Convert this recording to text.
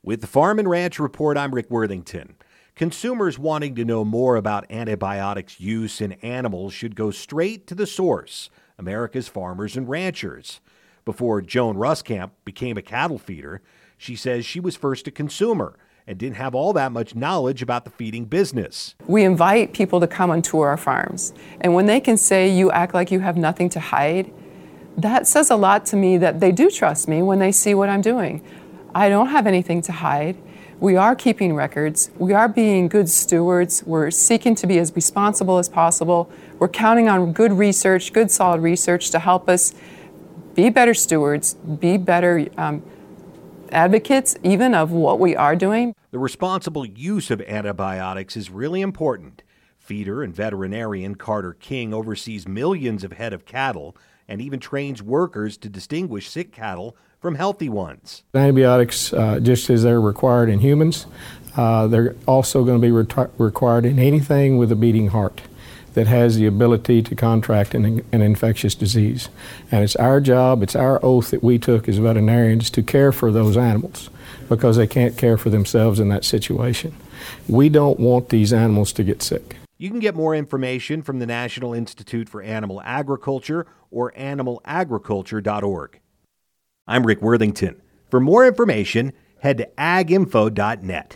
With the Farm and Ranch Report, I'm Rick Worthington. Consumers wanting to know more about antibiotics use in animals should go straight to the source, America's farmers and ranchers. Before Joan Ruskamp became a cattle feeder, she says she was first a consumer and didn't have all that much knowledge about the feeding business. We invite people to come and tour our farms, and when they can say you act like you have nothing to hide, that says a lot to me that they do trust me when they see what I'm doing. I don't have anything to hide. We are keeping records. We are being good stewards. We're seeking to be as responsible as possible. We're counting on good research, good solid research to help us be better stewards, be better advocates even of what we are doing. The responsible use of antibiotics is really important. Feeder and veterinarian Carter King oversees millions of head of cattle and even trains workers to distinguish sick cattle from healthy ones. Antibiotics, just as they're required in humans, they're also going to be required in anything with a beating heart that has the ability to contract an infectious disease. And it's our job, it's our oath that we took as veterinarians to care for those animals because they can't care for themselves in that situation. We don't want these animals to get sick. You can get more information from the National Institute for Animal Agriculture or animalagriculture.org. I'm Rick Worthington. For more information, head to aginfo.net.